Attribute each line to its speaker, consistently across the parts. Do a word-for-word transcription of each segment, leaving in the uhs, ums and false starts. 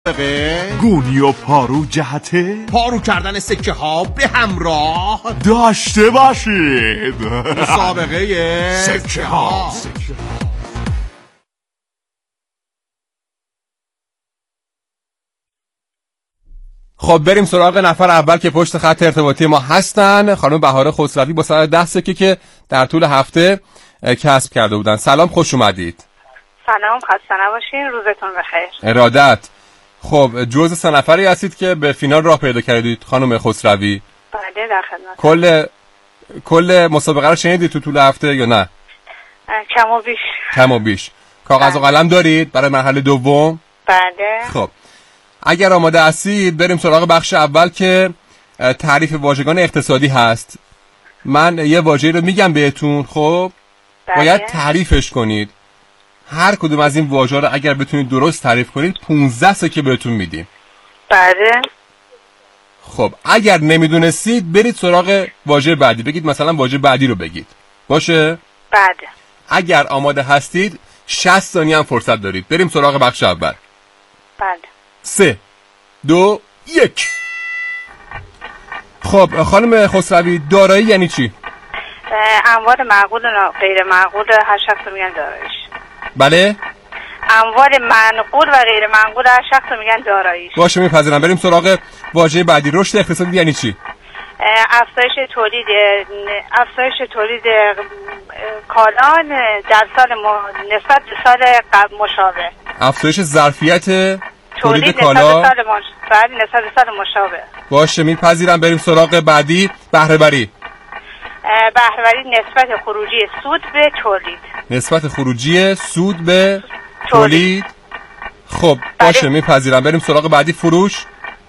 Speaker 1: گونی و پارو جهته
Speaker 2: پارو کردن سکه ها به همراه
Speaker 1: داشته باشید.
Speaker 2: مسابقه
Speaker 1: سکه ها.
Speaker 3: خب بریم سراغ نفر اول که پشت خط ارتباطی ما هستن. خانم بهار خسروی با صد ده سکه که در طول هفته کسب کرده بودن. سلام، خوش اومدید.
Speaker 4: سلام، خسته نباشین، روزتون بخیر.
Speaker 3: ارادت. خب جزء سه نفری هستید که به فینال راه پیدا کردید خانم خسروی.
Speaker 4: بله، در خدمت.
Speaker 3: کل کل مسابقه رو شنیدید تو طول هفته یا نه؟
Speaker 4: کم و بیش.
Speaker 3: کم و بیش. کاغذ و قلم دارید برای مرحله دوم؟
Speaker 4: بله.
Speaker 3: خب اگر آماده هستید بریم سراغ بخش اول که تعریف واژگان اقتصادی هست. من یه واژه‌ای رو میگم بهتون، خب
Speaker 4: بله.
Speaker 3: باید تعریفش کنید. هر کدوم از این واژه‌ها رو اگر بتونید درست تعریف کنید پانزده سکه بهتون میدیم.
Speaker 4: بله.
Speaker 3: خب اگر نمیدونستید برید سراغ واژه بعدی، بگید مثلا واژه بعدی رو بگید. باشه؟
Speaker 4: بله.
Speaker 3: اگر آماده هستید شصت ثانیه هم فرصت دارید. بریم سراغ بخش اول.
Speaker 4: بله.
Speaker 3: سه دو یک. خب خانم خسروی، دارایی یعنی چی؟
Speaker 4: اموال معقول و غیر معقول هر شخص میگن داراییش.
Speaker 3: بله؟
Speaker 4: اموال منقول و غیر منقول هر شخص میگن داراییش.
Speaker 3: باشه میپذیرم. بریم سراغ واژه بعدی. رشد اقتصادی یعنی چی؟
Speaker 4: افزایش تولید افزایش تولید کالان در سال م... نسبت به سال قبل مشابه.
Speaker 3: افزایش ظرفیت تولید,
Speaker 4: تولید
Speaker 3: کالا
Speaker 4: نسبت به سال مش... نسبت به سال مشابه.
Speaker 3: باشه میپذیرم. بریم سراغ بعدی. بهره وری.
Speaker 4: بهره وری نسبت خروجی سود به تولید.
Speaker 3: نسبت خروجی سود به تولید. خب باشه میپذیرم. بریم سراغ بعدی. فروش.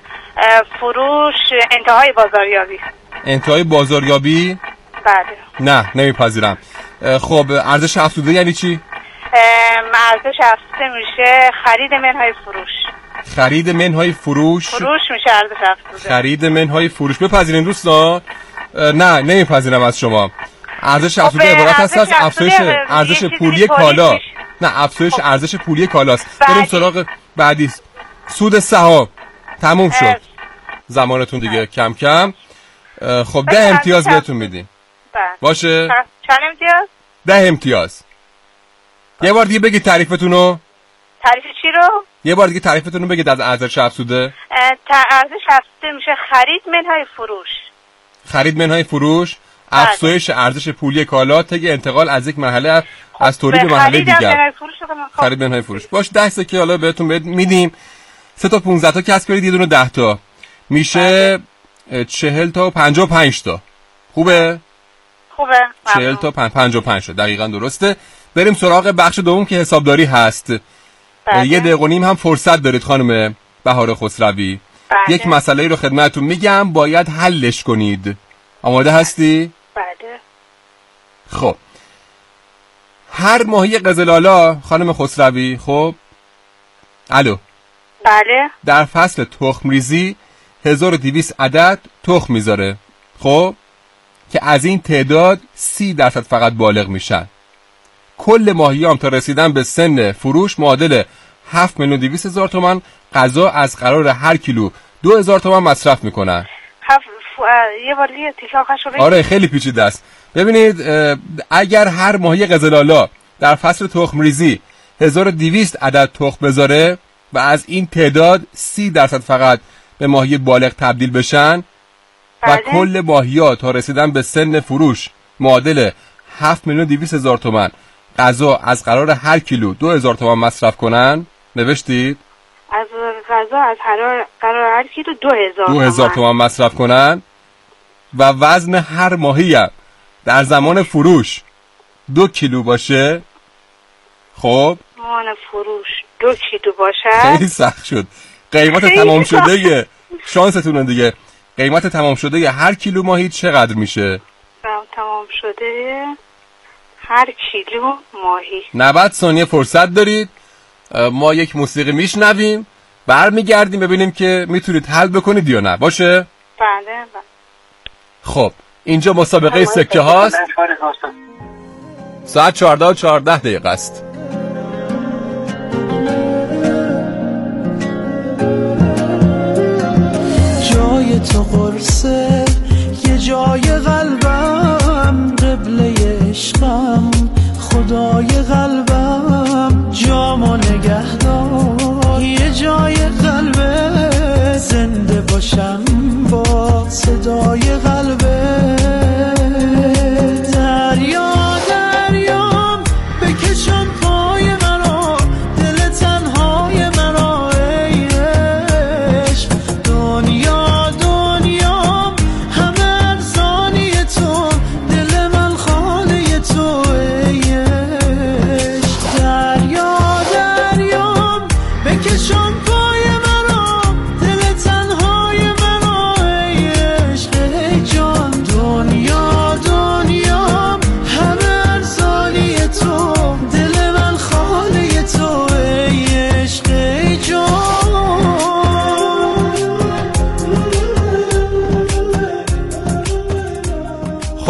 Speaker 4: فروش انتهای بازاریابی.
Speaker 3: انتهای بازاریابی.
Speaker 4: بله.
Speaker 3: نه نمیپذیرم. خب ارزش افزوده یعنی چی؟
Speaker 4: ارزش افزوده میشه خرید منهای فروش.
Speaker 3: خرید منهای فروش.
Speaker 4: فروش میشه ارزش افزوده.
Speaker 3: خرید منهای فروش. بپذیرین دوستان. نه نمیپذیرم از شما. ارزش افزوده عبارت هست از افزایش ارزش پولی کالا. نه افزایش ارزش پولی کالاست. بریم سراغ بعدی. سود سهام. تموم شد زمانتون دیگه کم کم. خب ده امتیاز بهتون میدیم. باشه؟
Speaker 4: چند امتیاز؟
Speaker 3: ده امتیاز. یه بار دیگه بگید تعریفتون رو.
Speaker 4: تعریف چی رو؟
Speaker 3: یه بار دیگه تعریفتون رو بگید از ارزش افزوده.
Speaker 4: ارزش افزوده میشه خرید منهای فروش.
Speaker 3: خرید منهای فروش. افزایش ارزش پولی کالا طی انتقال از یک مرحله از تولید به مرحله دیگر. خرید منهای فروش. باش ده سکه حالا بهتون میدیم. سه تا پونزده تا کسب کنید، یه دونه ده تا میشه چهل تا و پنجاه و پنج تا. خوبه؟
Speaker 4: خوبه.
Speaker 3: چهل تا پنجاه و پنج تا دقیقاً درسته. بریم سراغ بخش دوم که حسابداری هست.
Speaker 4: بله.
Speaker 3: یه دقیقه و نیم هم فرصت دارید خانم بهار خسروی.
Speaker 4: بله.
Speaker 3: یک مسئله رو خدمتتون میگم، باید حلش کنید. آماده هستی؟
Speaker 4: بله.
Speaker 3: خب هر ماهی قزلالا خانم خسروی، خب الو،
Speaker 4: بله.
Speaker 3: در فصل تخم ریزی هزار و دویست عدد تخم میذاره، خب که از این تعداد سی درصد فقط بالغ میشن. کل ماهیام تا رسیدن به سن فروش معادل هفت میلیون و دویست هزار تومان غذا از قرار هر کیلو دو هزار تومان مصرف میکنن.
Speaker 4: هف... یه بار دیگه تکرارش رو بگید.
Speaker 3: آره خیلی پیچیده است. ببینید اگر هر ماهی قزلالا در فصل تخم ریزی هزار و دویست عدد تخم بذاره و از این تعداد سی درصد فقط به ماهی بالغ تبدیل بشن و کل ماهی‌ها تا رسیدن به سن فروش معادل هفت میلیون و دویست هزار تومان غذا از قرار هر کیلو دو هزار تومان مصرف کنن. نوشتید؟
Speaker 4: از غذا از قرار قرار هر کیلو دو هزار
Speaker 3: دو هزار تومان مصرف کنن و وزن هر ماهی هم در زمان فروش دو کیلو باشه. خب
Speaker 4: زمان فروش دو کیلو باشه.
Speaker 3: خیلی سخت شد. قیمت تمام شده شانستون دیگه. قیمت تمام شده هر کیلو ماهی چقدر میشه؟
Speaker 4: تمام شده هر کیلو ماهی
Speaker 3: نود ثانیه فرصت دارید. ما یک موسیقی میشنویم، برمیگردیم ببینیم که میتونید حل بکنید یا نه. باشه؟
Speaker 4: بله بله.
Speaker 3: خب اینجا مسابقه سکه هاست. ساعت چهارده و چهارده دقیقه است.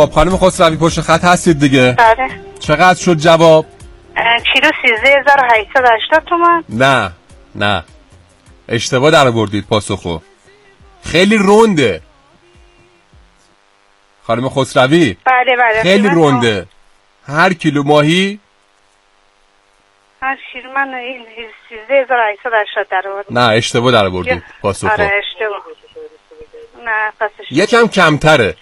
Speaker 3: خب خانم خسروی پشت خط هستید دیگه؟
Speaker 4: بله.
Speaker 3: چقدر شد جواب؟
Speaker 4: کیلو سیزده هزار و هشتصد و هشتاد تومان.
Speaker 3: نه نه اشتباه در آوردید پاسخو. خیلی رونده خانم خسروی.
Speaker 4: بله بله.
Speaker 3: خیلی رونده. هر کیلو ماهی
Speaker 4: هر کیلو من این سیزده هزار و هشتصد و هشتاد در آورد.
Speaker 3: نه اشتباه در آوردید پاسخو.
Speaker 4: آره اشتباه. نه پس اشتباه.
Speaker 3: یکم کمتره.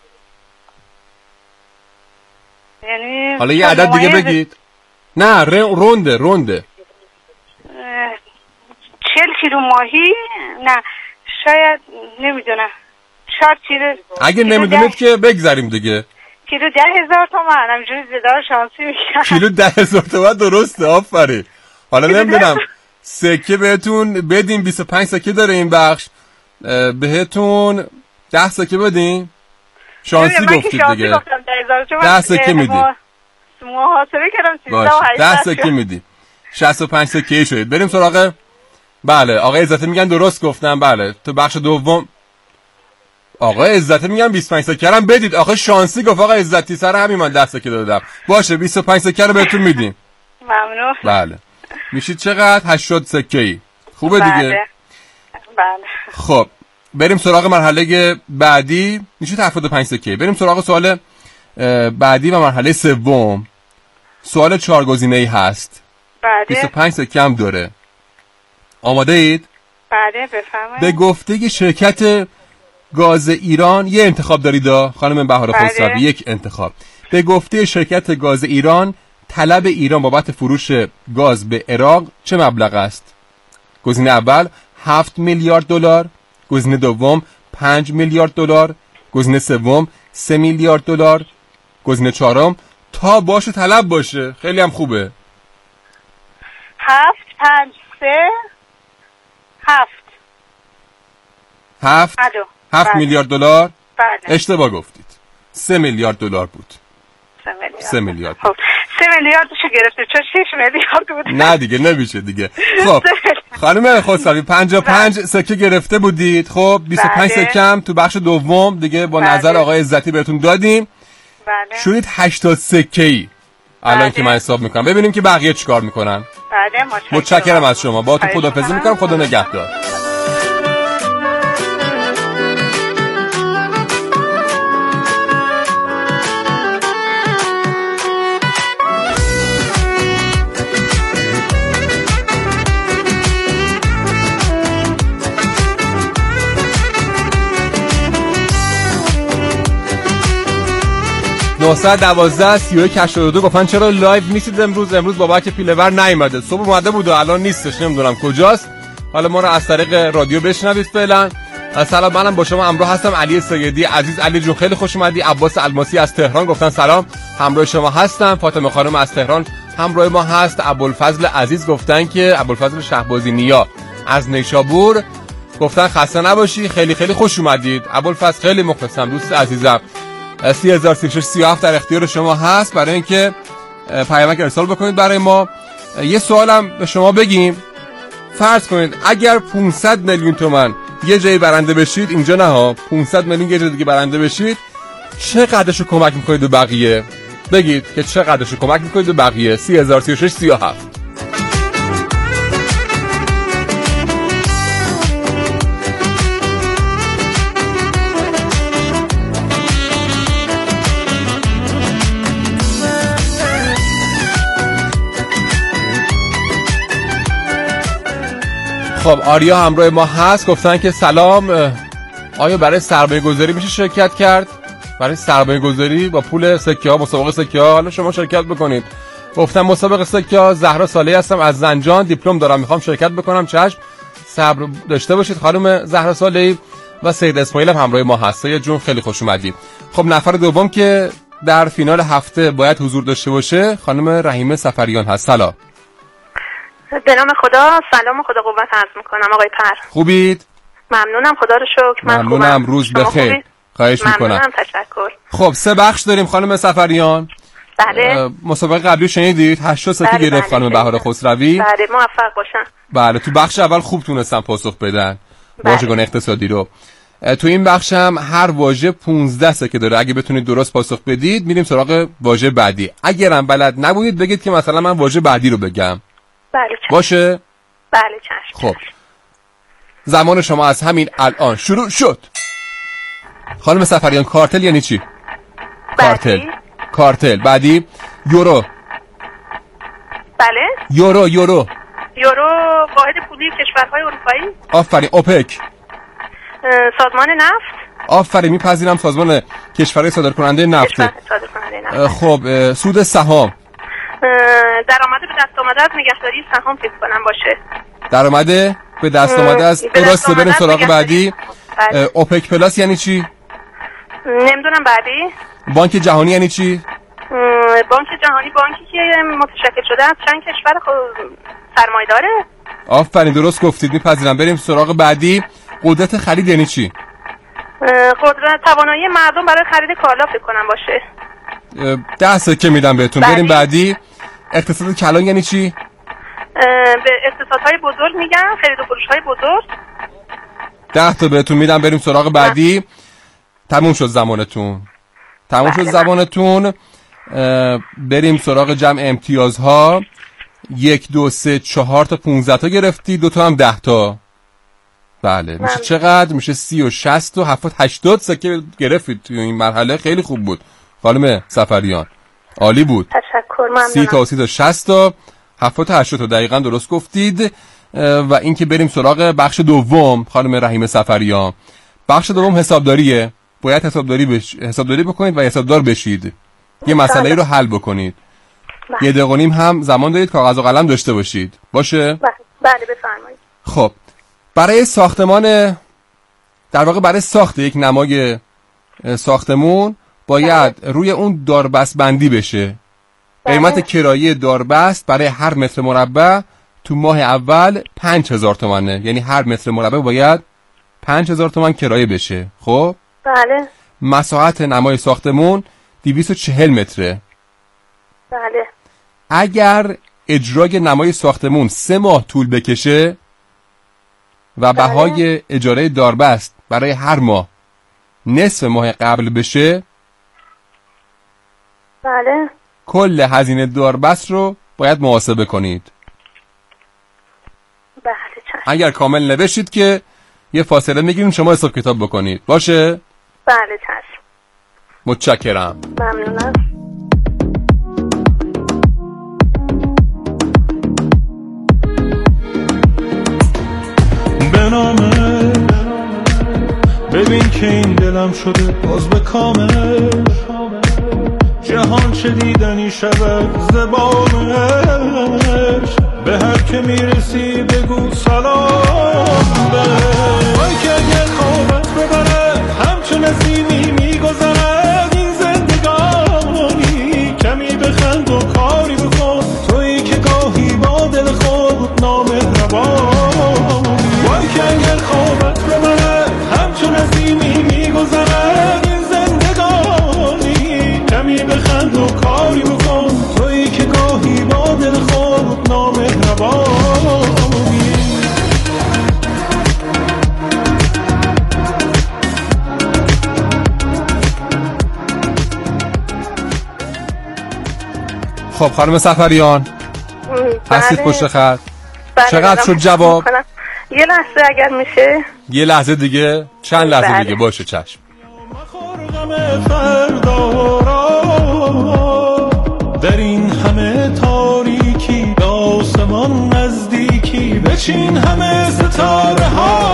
Speaker 4: یعنی
Speaker 3: حالا یه عدد دیگه بگید. نه رونده رونده.
Speaker 4: چهل کیلو ماهی. نه شاید نمیدونم. چهار کیلو.
Speaker 3: اگه نمیدونید که بگذاریم دیگه.
Speaker 4: کیلو ده هزار تومن. همینجوری زدار شانسی میکنم.
Speaker 3: کیلو ده هزار تومن درسته. آفرین. حالا نمیدونم سکه بهتون بدیم. بیست و پنج سکه داره این بخش. بهتون ده سکه بدیم. شانسی گفتید دیگه. ده سکه میدیم.
Speaker 4: محاسبه کردم سیزده و هشتصد.
Speaker 3: ده سکه میدیم. شصت و پنج سکه شدید. بریم سراغ. بله آقای عزتی میگن درست گفتم. بله تو بخش دوم آقای عزتی میگن بیست و پنج سکه هم بدید. آقا شانسی گفت آقای عزتی سر همین من ده سکه دادم. باشه بیست و پنج سکه رو بهتون میدیم.
Speaker 4: ممنون.
Speaker 3: بله میشید چقدر؟ هشتاد سکه ای. خوبه دیگه.
Speaker 4: بله بله.
Speaker 3: خب بریم سراغ مرحله بعدی. میشید هفتاد و پنج سکه. بریم سراغ سوال بعدی و مرحله سوم. سوال چهار گزینه‌ای هست.
Speaker 4: بله.
Speaker 3: بیست و پنج سکه هم داره. آماده اید؟
Speaker 4: بله بفرمایید.
Speaker 3: به گفته شرکت گاز ایران یه انتخاب دارید خانم بهار خسروی. یک انتخاب. به گفته شرکت گاز ایران طلب ایران بابت فروش گاز به عراق چه مبلغ است؟ گزینه اول هفت میلیارد دلار، گزینه دوم پنج میلیارد دلار، گزینه سوم سه میلیارد دلار، گزینه چهارم تا باشه طلب باشه. خیلی هم خوبه.
Speaker 4: هفت پنج سه هفت
Speaker 3: هفت
Speaker 4: ادو.
Speaker 3: هفت
Speaker 4: بله.
Speaker 3: میلیارد دلار.
Speaker 4: بله.
Speaker 3: اشتباه گفتید. سه میلیارد دلار بود.
Speaker 4: سه میلیارد.
Speaker 3: سه میلیارد.
Speaker 4: خب سه میلیاردشو گرفته چون شش میلیارد بود.
Speaker 3: نه دیگه نمیشه دیگه. خب خانم خسروی پنجاه و پنج سکه گرفته بودید. خب بیست و پنج
Speaker 4: بله.
Speaker 3: سکه هم تو بخش دوم دیگه با
Speaker 4: بله.
Speaker 3: نظر آقای عزتی بهتون دادیم.
Speaker 4: بله.
Speaker 3: شدید هشتاد سکه ای. الان
Speaker 4: بله.
Speaker 3: که من حساب میکنم ببینیم که بقیه چیکار میکنن.
Speaker 4: بله متشکرم.
Speaker 3: متشکرم از شما. با تو خداحافظی میکنم. خدا نگهدار. نهصد و دوازده سی و یک هشتاد و دو گفتن چرا لایو نیستید امروز؟ امروز بابک پیلور نیومده. صبح اومده بود و الان نیستش. نمیدونم کجاست. حالا ما رو از طریق رادیو بشنوید فعلا. سلام منم با شما همراه هستم. علی سیدی عزیز. علی جون خیلی خوش اومدی. عباس الماسی از تهران گفتن سلام همراه شما هستم. فاطمه خانم از تهران همراه ما هست. ابوالفضل عزیز گفتن که ابوالفضل شهبازی نیا از نیشابور گفتن خسته نباشی. خیلی خیلی خوش اومدید ابوالفضل. خیلی مخلصم دوست عزیزم. سی هزار سی و شش سی و هفت در اختیار شما هست برای اینکه پیامک ارسال بکنید برای ما. یه سوالم به شما بگیم. فرض کنید اگر پانصد میلیون تومان یه جایی برنده بشید، اینجا نه ها، پانصد میلیون یه جای دیگه برنده بشید، چه قدرشو کمک میکنید به بقیه؟ بگید که چه قدرشو کمک میکنید به بقیه. سی هزار سی و شش سی و هفت. خب آریا همراه ما هست. گفتن که سلام، آیا برای سرمایه گذاری میشه شرکت کرد؟ برای سرمایه گذاری با پول سکه ها، مسابقه سکه ها، حالا شما شرکت بکنید. گفتم مسابقه سکه ها. زهرا صالحی هستم از زنجان، دیپلم دارم میخوام شرکت بکنم. چشم، صبر داشته باشید خانم زهرا صالحی. و سید اسماعیل هم همراه ما هست. سید جون خیلی خوش اومدید. خب نفر دوم که در فینال هفته باید حضور داشته باشه خانم رحیمه صفریان هست. سلام.
Speaker 5: به نام خدا. سلام و خدا قوت عرض میکنم آقای پر.
Speaker 3: خوبید؟
Speaker 5: ممنونم خدا رو شکر. من
Speaker 3: ممنونم.
Speaker 5: خوبم.
Speaker 3: روز بخیر. خواهش میکنم.
Speaker 5: ممنونم. تشکر.
Speaker 3: خب سه بخش داریم خانم صفریان.
Speaker 5: بله.
Speaker 3: مسابقه قبلی شنیدید؟ هشتاد سکه
Speaker 5: بله
Speaker 3: گرفت
Speaker 5: بله
Speaker 3: خانم بهار خسروی.
Speaker 5: بله موفق باشن.
Speaker 3: بله تو بخش اول خوب تونستم پاسخ بدن واژگان اقتصادی رو. تو این بخش هم هر واژه پونزده سکه داره. اگه بتونید درست پاسخ بدید میریم سراغ واژه بعدی. اگرم بلد نبودید بگید که مثلا من واژه بعدی رو بگم.
Speaker 5: بله چشم.
Speaker 3: باشه؟
Speaker 5: بله چشم.
Speaker 3: خب زمان شما از همین الان شروع شد. خانم سفریان کارتل یعنی چی؟ کارتل. کارتل. بعدی یورو.
Speaker 5: بله.
Speaker 3: یورو یورو.
Speaker 5: یورو واحد پولی کشورهای اروپایی.
Speaker 3: آفرین. اوپک.
Speaker 5: سازمان نفت.
Speaker 3: آفرین میپذیرم سازمان کشورهای صادرکننده نفت.
Speaker 5: صادرکننده نفت.
Speaker 3: خب سود سهام.
Speaker 5: درآمد به دست آمده از نگهداری سهام فکر کنم باشه.
Speaker 3: درآمد به دست آمده از درسته. بریم سراغ بعدی. اوپک پلاس یعنی چی؟
Speaker 5: نمیدونم. بعدی
Speaker 3: بانک جهانی یعنی چی؟
Speaker 5: بانک جهانی بانکی که متشکل شده از چند کشور سرمایه داره.
Speaker 3: آفرین درست گفتید میپذیرم. بریم سراغ بعدی. قدرت خرید یعنی چی؟
Speaker 5: قدرت توانایی مردم برای خرید کالا فکر کنم باشه.
Speaker 3: ده سکه میدم بهتون. بریم بعدی. اقتصاد کلان یعنی چی؟
Speaker 5: به اقتصادهای بزرگ میگن خرید و فروش های بزرگ. ده
Speaker 3: تا بهتون میدم. بریم سراغ بعدی. تموم شد زمانتون. تموم شد زمانتون. بریم سراغ جمع امتیازها. یک دو سه چهار تا پونزده تا گرفتی. دو تا هم ده تا. بله میشه چقدر؟ میشه سی و شست و هفتاد هشتاد سکه گرفتید توی این مرحله. خیلی خوب بود خانم سفریان، عالی بود.
Speaker 5: تشکر. ممنونم.
Speaker 3: سی تا سی تا شست تا هفتاد تا هشتاد تا دقیقاً درست گفتید. و اینکه بریم سراغ بخش دوم خانم رحیم سفریان. بخش دوم حسابداریه. باید حسابداری بش... حسابداری بکنید و حسابدار بشید. یه مسئله رو حل بکنید. بله. یه دقیقه نیم هم زمان دارید، کاغذ و قلم داشته باشید. باشه؟
Speaker 5: بله بله بفرمایید.
Speaker 3: خب برای ساختمان، در واقع برای ساخت یک نمای ساختمون باید بله. روی اون داربست بندی بشه. بله. قیمت کرایه داربست برای هر متر مربع تو ماه اول پنج هزار تومنه. یعنی هر متر مربع باید پنج هزار تومن کرایه بشه. خب
Speaker 5: بله.
Speaker 3: مساحت نمای ساختمون دویست و چهل متره.
Speaker 5: بله.
Speaker 3: اگر اجرای نمای ساختمون سه ماه طول بکشه و
Speaker 5: بله.
Speaker 3: بهای اجاره داربست برای هر ماه نصف ماه قبل بشه،
Speaker 5: بله.
Speaker 3: کل هزینه داربست رو باید محاسبه کنید.
Speaker 5: بله چشم.
Speaker 3: اگر کامل نوشید که یه فاصله میگیریم شما حساب کتاب بکنید. باشه؟
Speaker 5: بله چشم.
Speaker 3: متشکرم.
Speaker 5: ممنونم.
Speaker 6: به نامه ببین که این دلم شده باز به کامل، جهان چه دیدنی شود زبانش، به هر که میرسی بگو سلام بهش. وای که اگه خوابت ببره همچون نسیمی میگذرد این زندگانی، کمی بخند و کاری بکن تویی که گاهی با دل خود نامهربانی. وای که اگه خوابت ببره همچون نسیمی میگذرد این زندگانی، کمی بخند و کاری بکن تویی که گاهی با دل خود نامهربانی.
Speaker 3: خب خانم سفریان هستید پشت خط؟ چقدر شد جواب؟
Speaker 5: یه لحظه اگر میشه.
Speaker 3: یه لحظه دیگه؟ چند لحظه بله. دیگه باشه چشم. در این همه تاریکی به آسمان نزدیکی بچین همه ستاره ها.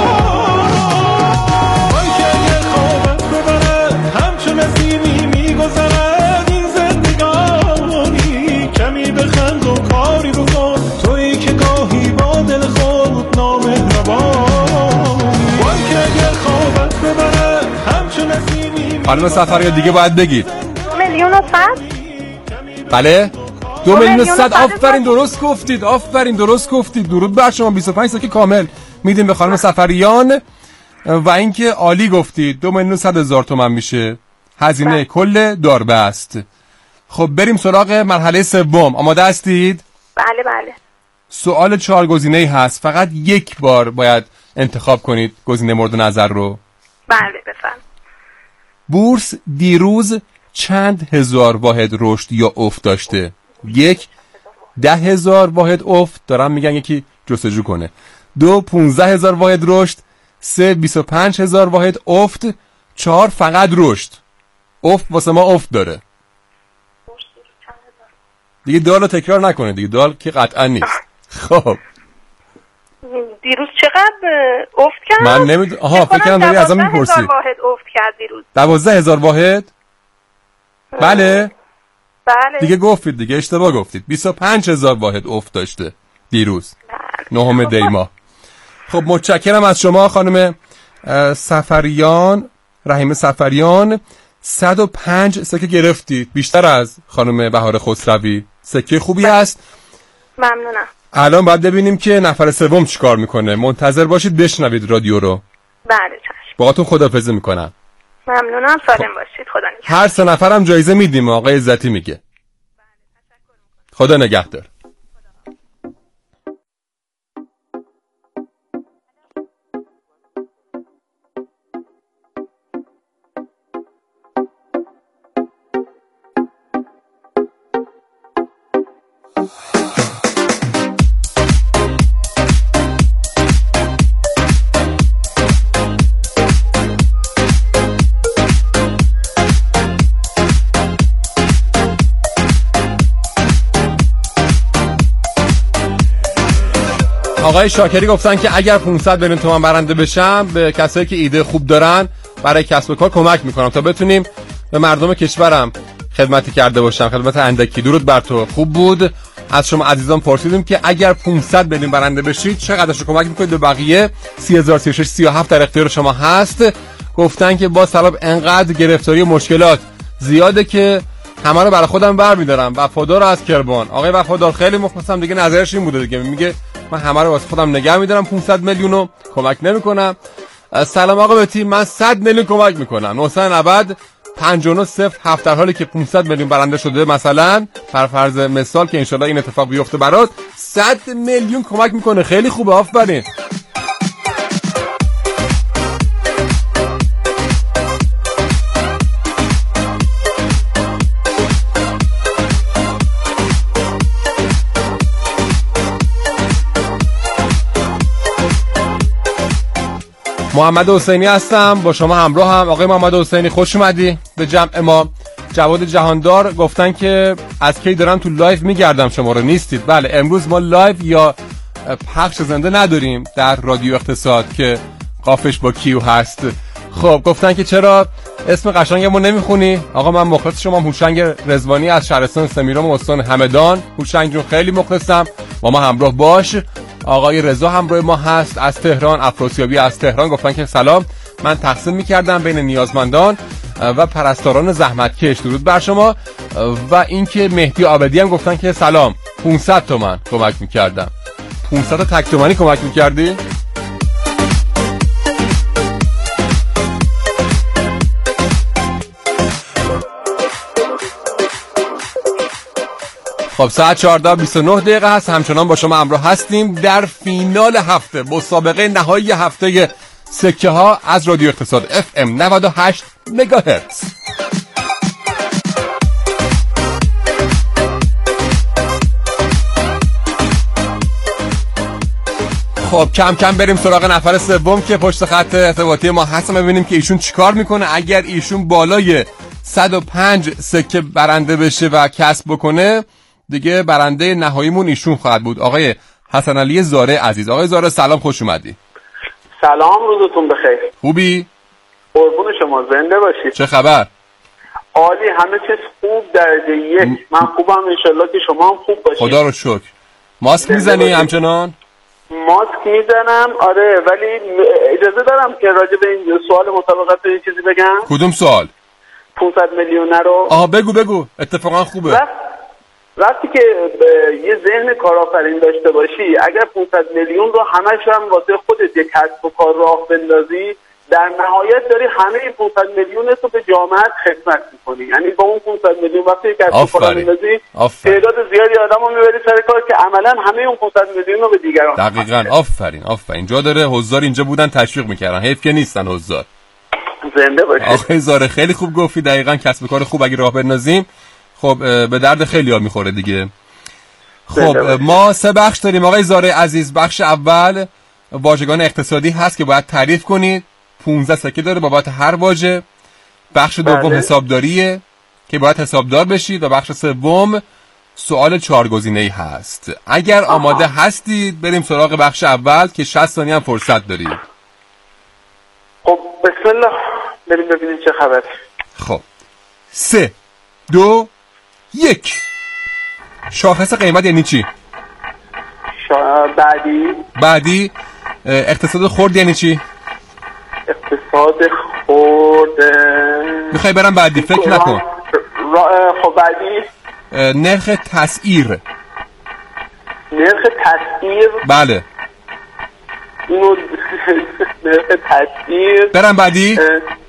Speaker 3: وای که اگه خوابت ببره همچون نسیمی میگذرد این زندگانی، کمی بخند و کاری بکن تویی که گاهی با دل خود نامهربانی. وای که اگه خوابت ببره همچون نسیمی. خانم سفریان دیگه باید بگید.
Speaker 5: میلیون و صد.
Speaker 3: بله دو میلیون و صد. آفرین درست گفتید. آفرین درست گفتید. درود بر شما. بیست و پنج سکه کامل میدیم به خانم سفریان و اینکه عالی گفتید. دو میلیون و صد هزار تومان میشه هزینه بله. کل داربست. خب بریم سراغ مرحله سوم. آماده هستید؟
Speaker 5: بله بله.
Speaker 3: سوال چهار گزینه‌ای هست، فقط یک بار باید انتخاب کنید گزینه مورد نظر رو.
Speaker 5: بله بفرم.
Speaker 3: بورس دیروز چند هزار واحد رشد یا افت داشته؟ یک، ده هزار واحد افت، دارم میگن یکی جستجو کنه. دو، پونزده هزار واحد رشد. سه، بیست و پنج هزار واحد افت. چهار، فقط رشد. افت واسه ما افت داره. دیگه دال رو تکرار نکنه دیگه، دال که قطعا نیست. خب
Speaker 5: دیروز چقدر افت کرد؟
Speaker 3: من نمیدونم. آها فکر کنم داری ازم میپرسی.
Speaker 5: دوازده هزار واحد افت کرد دیروز.
Speaker 3: دوازده هزار واحد؟ بله
Speaker 5: بله
Speaker 3: دیگه گفتید دیگه، اشتباه گفتید. بیست و پنج هزار واحد افت داشته دیروز، نهم دی ماه. خب متشکرم از شما خانم سفریان، رحیم سفریان. صد و پنج سکه گرفتید، بیشتر از خانم بهار خسروی. سکه خوبی هست.
Speaker 5: ممنونم.
Speaker 3: الان باید ببینیم که نفر سوم چیکار میکنه. منتظر باشید بشنوید رادیو رو.
Speaker 5: بله چشم.
Speaker 3: باهاتون خداحافظی میکنم.
Speaker 5: ممنونم، سالم باشید. خدا نگهدار.
Speaker 3: هر سه نفرم جایزه میدیم، آقای عزتی میگه. خدا نگهدار. آقای شاکری گفتن که اگر پانصد میلیون تومان برنده بشم به کسایی که ایده خوب دارن برای کسب و کار کمک میکنم تا بتونیم به مردم کشورم خدمتی کرده باشم. خدمت اندکی. درود بر تو. خوب بود. از شما عزیزان پرسیدیم که اگر پانصد میلیون برنده بشید چقدرش رو کمک میکنید به بقیه. سی هزار و سی و شش سی و هفت در اختیار شما هست. گفتن که با سلام انقدر گرفتاری و مشکلات زیاده که همه رو برای خودم برمی‌دارم. وفادار از کربان. آقای وفادار خیلی مخلصم دیگه، نظرش این بوده دیگه، میگه من همه رو واسه خودم نگه می‌دارم، پانصد میلیون رو کمک نمی‌کنم. سلام آقا بتی، من صد میلیون کمک می‌کنم. نه نود پنجاه و نه صفر هفت در حالی که پانصد میلیون برنده شده مثلا، پر فرض مثال که انشالله این اتفاق بیفته برات، صد میلیون کمک می‌کنه. خیلی خوبه، آفرین. محمد حسینی هستم، با شما همراه هم. آقای محمد حسینی خوش اومدی به جمع ما. جواد جهاندار گفتن که از کی دارم تو لایو میگردم شما رو نیستید. بله امروز ما لایو یا پخش زنده نداریم در رادیو اقتصاد که قافش با کیو هست. خب گفتن که چرا اسم قشنگمو نمیخونی؟ آقا من مخلص شما هوشنگ رضوانی از شهرستان سمیرام و استان همدان. هوشنگ جون خیلی مخلصم، با ما همراه باش. آقای رضا همراه ما هست از تهران. افراسیابی از تهران گفتن که سلام، من تقسیم میکردم بین نیازمندان و پرستاران زحمتکش. درود بر شما. و اینکه مهدی عابدی هم گفتن که سلام، پانصد تومن کمک میکردم. پانصد تک تومانی کمک میکردی؟ خب ساعت چهارده و بیست و نه دقیقه هست. همچنان با شما همراه هستیم در فینال هفته، مسابقه نهایی هفته سکه ها از رادیو اقتصاد اف ام نود و هشت مگاهرتز. خب کم کم بریم سراغ نفر سوم که پشت خط ارتباطی ما هست، ببینیم که ایشون چیکار میکنه. اگر ایشون بالای صد و پنج سکه برنده بشه و کسب بکنه، دیگه برنده نهاییمون ایشون خواهد بود. آقای حسن علی زاره عزیز. آقای زاره سلام، خوش اومدی.
Speaker 7: سلام، روزتون بخیر.
Speaker 3: خوبی؟
Speaker 7: قربون شما، زنده باشید.
Speaker 3: چه خبر؟
Speaker 7: عالی، همه چیز خوب، درجه یک. م... من خوبم، انشالله که شما هم خوب باشید.
Speaker 3: خدا رو شکر. ماسک میزنی همچنان؟
Speaker 7: ماسک میزنم آره، ولی اجازه دارم که راجع به این سوال مطابقت این چیزی بگم.
Speaker 3: کدوم سوال؟
Speaker 7: پانصد میلیون رو.
Speaker 3: آها بگو بگو، اتفاقا خوبه.
Speaker 7: وقت... وقتی که یه ذهن کارآفرین داشته باشی، اگر پانصد میلیون رو همش هم واسه خودت یک کسب و کار راه بندازی، در نهایت داری همه پانصد میلیون رو به جامعه خدمت میکنی. یعنی با اون پانصد میلیون وقتی کسب و کار بندازی، تعداد زیادی آدمو میبری سر کار که عملا همه اون پانصد میلیون رو به دیگران.
Speaker 3: دقیقاً، آفرین آفرین. جا داره حضار اینجا بودن تشویق میکردن، حیف که نیستن حضار.
Speaker 7: زنده باشید.
Speaker 3: آقای زاره خیلی خوب گفتی، دقیقاً کسب کار خوب اگه راه بندازیم خب به درد خیلی ها میخوره دیگه. خب ما سه بخش داریم آقای زاره عزیز. بخش اول واژگان اقتصادی هست که باید تعریف کنید، پانزده سکه داره بابت هر واژه. بخش دوم
Speaker 7: بله.
Speaker 3: حسابداریه که باید حسابدار بشید و بخش سوم سوال چهار گزینه‌ای هست. اگر آها. آماده هستید بریم سراغ بخش اول که شصت ثانیه هم فرصت دارید.
Speaker 7: خب بسم الله، بریم ببینیم چه خبره.
Speaker 3: خب سه دو یک. شاخص قیمت یعنی چی؟
Speaker 7: شا... بعدی
Speaker 3: بعدی اقتصاد خرد یعنی چی؟
Speaker 7: اقتصاد خرد
Speaker 3: میخوای برم بعدی فکر نکن.
Speaker 7: را... خب بعدی
Speaker 3: نرخ تسعیر.
Speaker 7: نرخ تسعیر
Speaker 3: بله
Speaker 7: اینو نرخ تسعیر
Speaker 3: برم بعدی.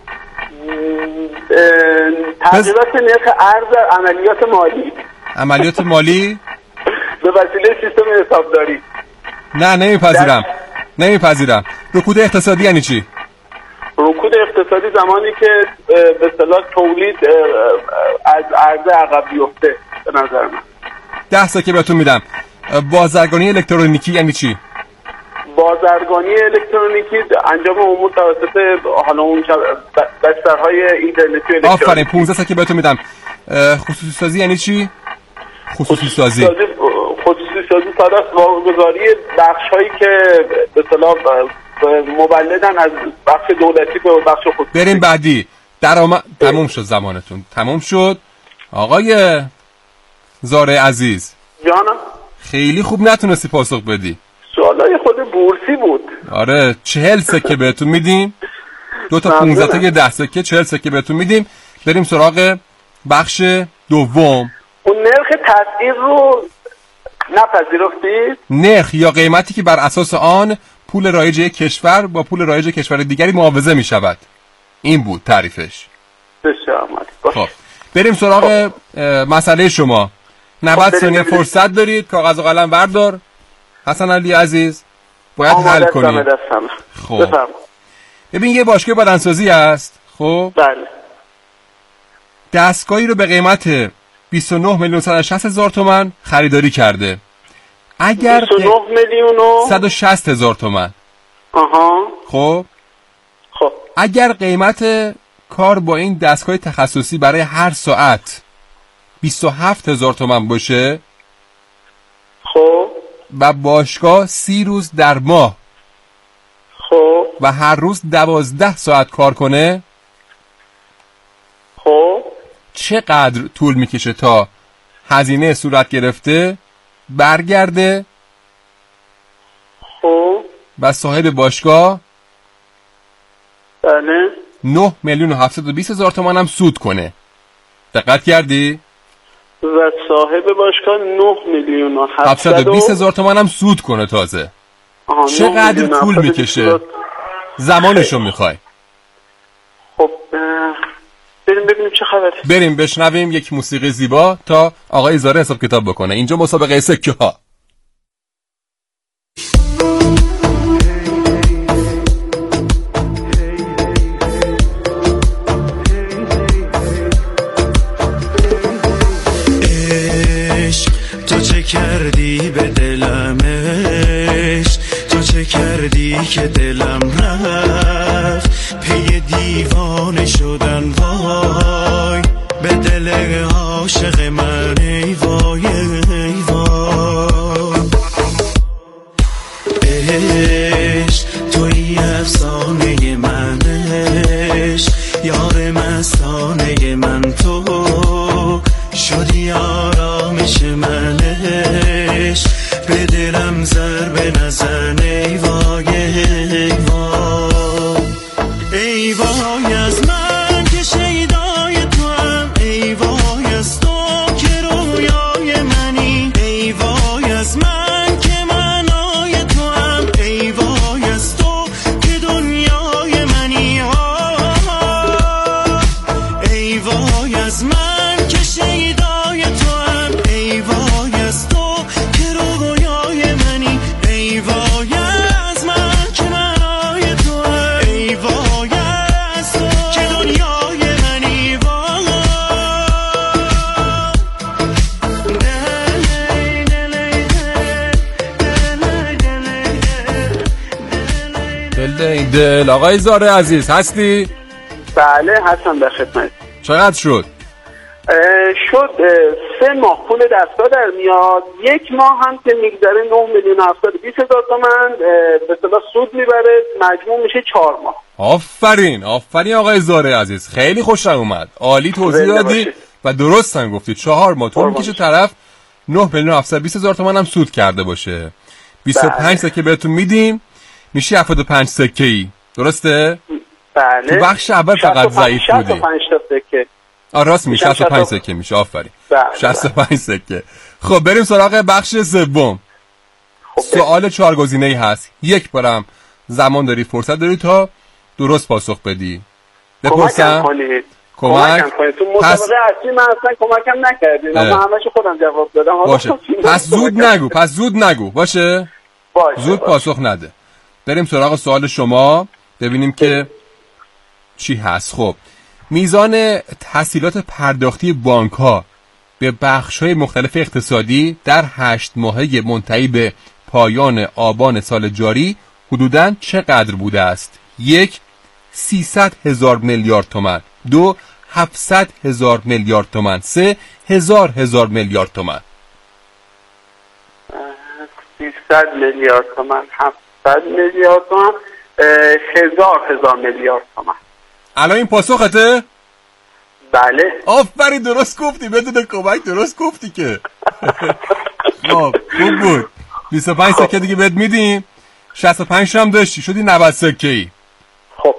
Speaker 7: تغییرات نرخ ارز عملیات مالی.
Speaker 3: عملیات مالی
Speaker 7: به وسیله سیستم حسابداری.
Speaker 3: نه نمیپذیرم نمیپذیرم. رکود اقتصادی یعنی چی؟
Speaker 7: رکود اقتصادی زمانی که به اصطلاح تولید از عرضه عقب بیفته به نظر من.
Speaker 3: ده سکه بهتون میدم. بازرگانی الکترونیکی یعنی چی؟
Speaker 7: بازرگانی الکترونیکی انجام امور توسط حالا اون بسترهای اینترنتی الکترونیکی.
Speaker 3: آفرین پانزده سکه بهتون میدم. خصوصی سازی یعنی چی؟ خصوصی سازی
Speaker 7: خصوصی سازی صادق واگذاری بخش‌هایی که به اصطلاح مولدن از بخش دولتی به بخش خصوصی.
Speaker 3: بریم بعدی. درآمد تموم شد زمانتون تموم شد آقای زاره عزیز.
Speaker 7: جانم
Speaker 3: خیلی خوب نتونستی پاسخ بدی.
Speaker 7: سوالای خود بورسی بود.
Speaker 3: آره چهل سکه بهتون میدیم. دو تا پانزده تا یه ده سکه چهل سکه بهتون میدیم. بریم سراغ بخش دوم.
Speaker 7: اون نرخ تسعیر رو نپذیرفتید؟
Speaker 3: نرخ یا قیمتی که بر اساس آن پول رایج یک کشور با پول رایج کشور دیگری معاوضه می شود. این بود تعریفش.
Speaker 7: بسیار
Speaker 3: خب بریم سراغ مسئله شما. نود ثانیه فرصت دارید. کاغذ و قلم بردار حسن علی عزیز، باید حل کنید. خب ببین یه باشگاه بدنسازی هست. خب
Speaker 7: بله.
Speaker 3: دستگاهی رو به قیمت بیست و نه میلیون صد و شصت هزار تومان خریداری کرده. اگر
Speaker 7: بیست و نه میلیون و
Speaker 3: صد و شصت هزار تومان.
Speaker 7: آها.
Speaker 3: خب
Speaker 7: خب
Speaker 3: اگر قیمت کار با این دستگاه تخصصی برای هر ساعت بیست و هفت هزار تومان باشه،
Speaker 7: خب
Speaker 3: و باشگاه سی روز در ماه،
Speaker 7: خب
Speaker 3: و هر روز دوازده ساعت کار کنه،
Speaker 7: خب
Speaker 3: چقدر طول میکشه تا هزینه صورت گرفته برگرده
Speaker 7: خب
Speaker 3: و صاحب باشگاه
Speaker 7: بله
Speaker 3: نه میلیون و هفتصد و بیست هزار تومان هم سود کنه؟ دقت کردی؟
Speaker 7: و صاحب باشگاه نه میلیون و
Speaker 3: هفتصد و بیست هزار تومان هم سود کنه تازه. چقدر طول میکشه؟ زمانشو میخوای؟
Speaker 7: خب بریم ببینیم چه خبره.
Speaker 3: بریم بشنویم یک موسیقی زیبا تا آقای زاره حساب کتاب بکنه. اینجا مسابقه سکه ها.
Speaker 8: تو چه کردی به دلمش، تو چه کردی که دلم رفت پی دیوانه شدن، وای به دل عاشق من ای وای ای وای. عشق توی افسانه من، عشق یار مستانه من، تو شدی آرامش من، عشق به دلم ضربه نزن ای وای ای وای. ای وای از من که شیدای تو هم، ای وای از تو که رویای منی، ای وای از من که منای تو هم، ای وای از تو که دنیا
Speaker 3: درد این دل. آقای زاره عزیز هستی؟
Speaker 7: بله هستم در خدمت.
Speaker 3: چقدر شد؟
Speaker 7: شد سه ماه پول دستگاه در میاد، یک ماه هم که میگذره نه میلیون هفتاد و بیست هزار تومن به اصطلاح سود میبره، مجموع میشه چهار ماه.
Speaker 3: آفرین آفرین آقای زاره عزیز، خیلی خوشم اومد، عالی توضیح دادی و درست هم گفتی. چهار ماه طول میکشه طرف نه میلیون هفتصد و بیست هزار تومن هم سود کرده باشه. بیست و پنج سکه بهتون میدیم میشه هفتاد و پنج سکه ای، درسته؟
Speaker 7: بله.
Speaker 3: تو بخش اول فقط ضعیف بودی.
Speaker 7: شصت و پنج تا سکه.
Speaker 3: آ راست میشه شصت و پنج سکه میشه. آفرین. شصت و پنج سکه. خب بریم سراغ بخش سوم. سوال چهار گزینه ای هست. یک بارم زمان داری، فرصت داری تا درست پاسخ بدی.
Speaker 7: بپرسم. کمک کمک کنید. تو مسابقه اصلی من اصلا کمکم نکردین. من همه‌شو خودم جواب دادم.
Speaker 3: باشه. پس زود نگو. پس زود نگو. باشه؟
Speaker 7: باشه.
Speaker 3: زود
Speaker 7: باشه.
Speaker 3: پاسخ نده. بریم سراغ سوال شما ببینیم که چی هست. خب میزان تسهیلات پرداختی بانک‌ها به بخش‌های مختلف اقتصادی در هشت ماهه منتهی به پایان آبان سال جاری حدوداً چقدر بوده است؟ یک، سیصد هزار میلیارد تومان. دو، هفتصد هزار میلیارد تومان. سه، هزار هزار میلیارد تومان.
Speaker 7: سیصد میلیارد تومان، هفتصد میلیارد تومان، هزار هزار میلیارد تومان.
Speaker 3: الان این پاسخته؟
Speaker 7: بله.
Speaker 3: آفرین درست گفتی، بدون کمک درست گفتی که. خب خوب بود. بیست و پنج سکه دیگه بهت میدیم. شصت و پنج هم داشتی، شدی نود سکه ای.
Speaker 7: خب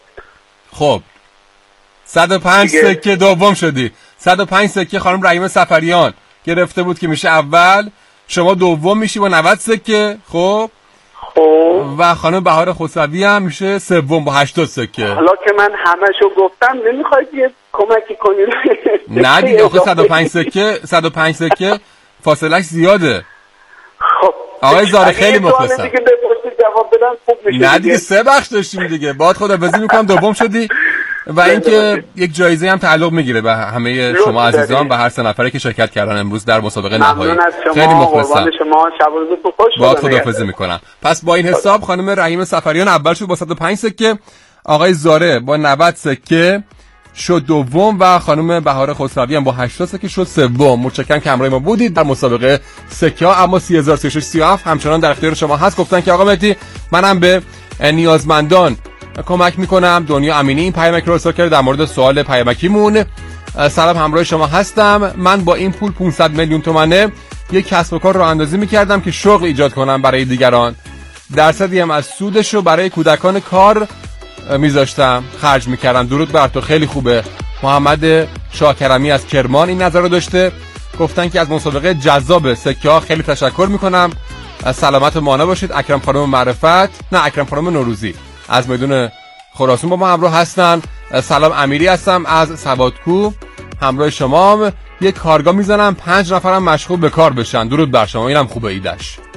Speaker 3: خب صد و پنج سکه دوم شدی. صد و پنج سکه خانم رحیم سفریان گرفته بود که میشه اول، شما دوم میشی با نود سکه. خب
Speaker 7: خب
Speaker 3: و خانم بهار خسروی هم میشه سوم با هشتاد سکه.
Speaker 7: حالا که من همشو گفتم نمیخواید یه کمکی کنید؟
Speaker 3: نه دیگه آخه صد و پنج سکه صد و پنج سکه فاصلهش زیاده.
Speaker 7: خب
Speaker 3: آقای زاره خیلی مخلصم.
Speaker 7: دیگه بپرسید جواب بدم خوب میشه.
Speaker 3: نه دیگه سه بخش داشتیم دیگه. باهات خداحافظی میکنم، دوم شدی و اینکه یک جایزه هم تعلق میگیره به همه شما عزیزان و هر سه نفره که شرکت کردن امروز در مسابقه نهایی. خیلی مخلصم.
Speaker 7: شما شب و روزتون خوش.
Speaker 3: باهات خداحافظی میکنم. پس با این حساب خانم رحیم سفریان اول شد با صد و پنج سکه، آقای زاره با نود سکه شد دوم و خانم بهار خسروی هم با هشتاد سکه شد سوم. متشکرم که همراه ما بودید در مسابقه سکه ها. اما سی هزار و سی و شش سی و هفت همچنان در اختیار شما هست. گفتن که آقا مهدی منم به نیازمندان کمک میکنم. دنیا امینی این پیامک رو ارسال کرده در مورد سوال پیامکیمون. سلام، همراه شما هستم. من با این پول پانصد میلیون تومانه یک کسب و کار راه اندازی میکردم که شغل ایجاد کنم برای دیگران. درصدی هم از سودش رو برای کودکان کار میذاشتم خرج میکردم. درود بر تو، خیلی خوبه. محمد شاکرمی از کرمان این نظر رو داشته. گفتن که از مسابقه جذاب سکه ها خیلی تشکر میکنم. سلامت و مانا باشید. اکرم خانم معرفت نه اکرم خانم نوروزی از میدون خراسان با ما همراه هستن. سلام، امیری هستم از سوادکو همراه شما. یک کارگاه میزنم پنج نفرم مشغول به کار بشن. درود بر شما. اینم خوبه ایدش.